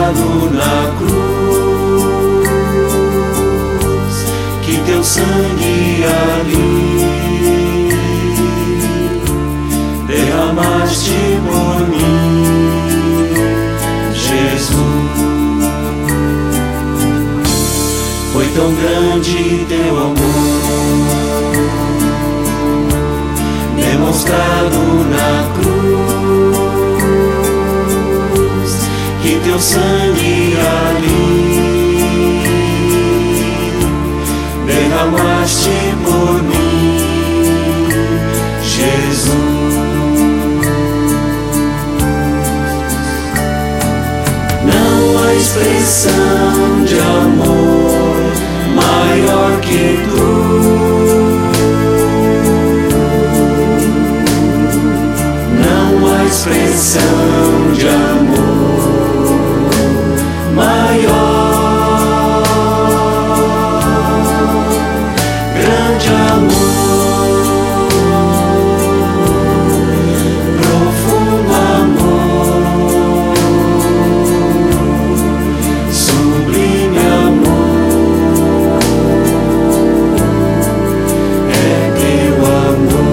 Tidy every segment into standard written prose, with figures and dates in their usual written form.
demonstrado na cruz, que teu sangue ali derramaste por mim, Jesus. Foi tão grande teu amor, demonstrado na cruz, que teu sangue ali derramaste por mim, Jesus. Não há expressão de amor maior que tu. Expressão de amor maior, grande amor, profundo amor, sublime amor, é teu amor.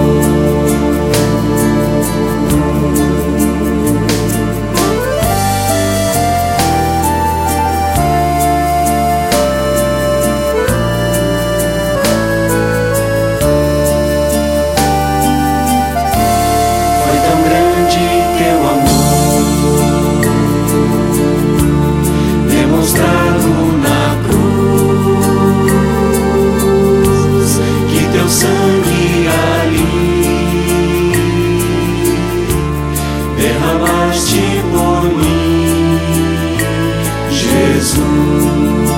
Sangue ali derramaste por mim, Jesus.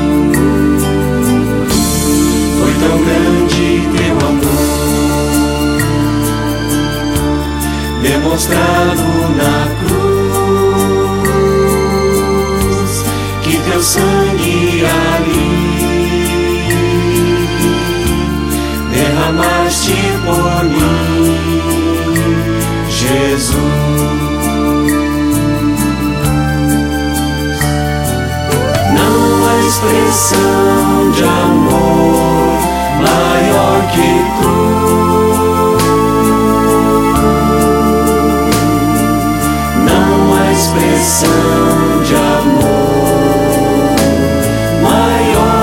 Foi tão grande teu amor, demonstrado na cruz, que teu sangue ali derramaste por mim, Jesus. Não há expressão de amor maior que tu. Não há expressão de amor maior.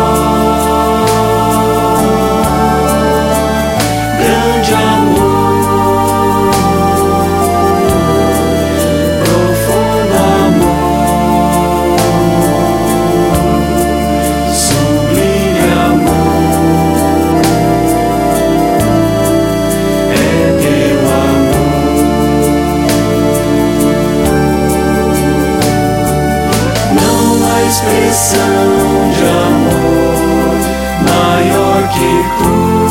Expressão de amor maior que tu.